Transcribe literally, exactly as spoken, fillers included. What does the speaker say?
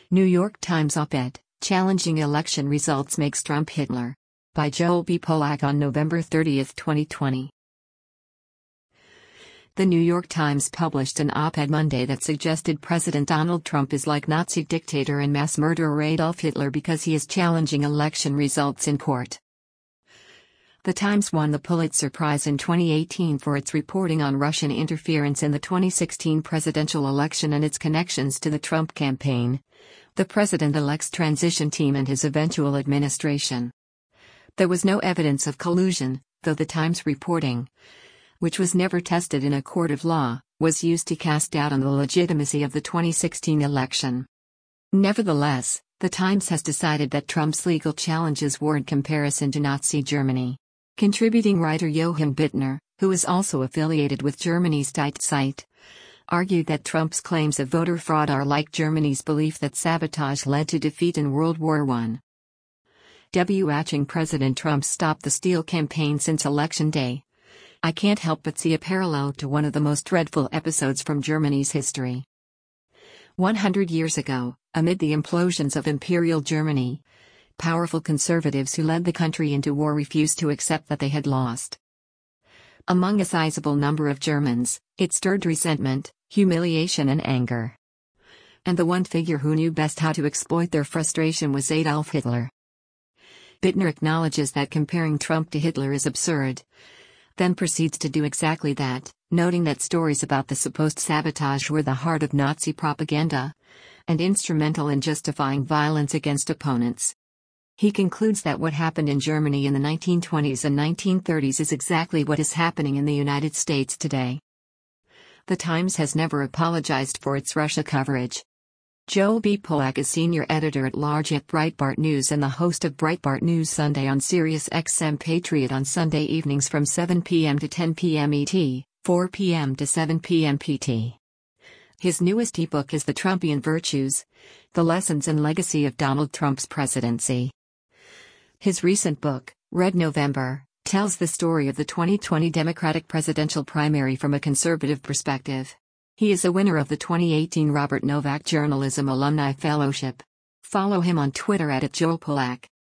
New York Times op-ed, Challenging Election Results Makes Trump Hitler. By Joel B. Polak on November thirtieth, twenty twenty. The New York Times published an op-ed Monday that suggested President Donald Trump is like Nazi dictator and mass murderer Adolf Hitler because he is challenging election results in court. The Times won the Pulitzer Prize in twenty eighteen for its reporting on Russian interference in the twenty sixteen presidential election and its connections to the Trump campaign, the president-elect's transition team and his eventual administration. There was no evidence of collusion, though the Times reporting, which was never tested in a court of law, was used to cast doubt on the legitimacy of the twenty sixteen election. Nevertheless, the Times has decided that Trump's legal challenges warrant comparison to Nazi Germany. Contributing writer Johann Bittner, who is also affiliated with Germany's Die Zeit, argued that Trump's claims of voter fraud are like Germany's belief that sabotage led to defeat in World War One. Watching President Trump stop the Steal campaign since Election Day, I can't help but see a parallel to one of the most dreadful episodes from Germany's history. one hundred years ago, amid the implosions of Imperial Germany, powerful conservatives who led the country into war refused to accept that they had lost. Among a sizable number of Germans, it stirred resentment, humiliation and anger. And the one figure who knew best how to exploit their frustration was Adolf Hitler. Bittner acknowledges that comparing Trump to Hitler is absurd, then proceeds to do exactly that, noting that stories about the supposed sabotage were the heart of Nazi propaganda, and instrumental in justifying violence against opponents. He concludes that what happened in Germany in the nineteen twenties and nineteen thirties is exactly what is happening in the United States today. The Times has never apologized for its Russia coverage. Joel B. Polak is senior editor-at-large at Breitbart News and the host of Breitbart News Sunday on Sirius X M Patriot on Sunday evenings from seven p m to ten p m E T, four p m to seven p m P T. His newest ebook is The Trumpian Virtues: The Lessons and Legacy of Donald Trump's Presidency. His recent book, Red November, tells the story of the twenty twenty Democratic presidential primary from a conservative perspective. He is a winner of the twenty eighteen Robert Novak Journalism Alumni Fellowship. Follow him on Twitter at Joel Polak.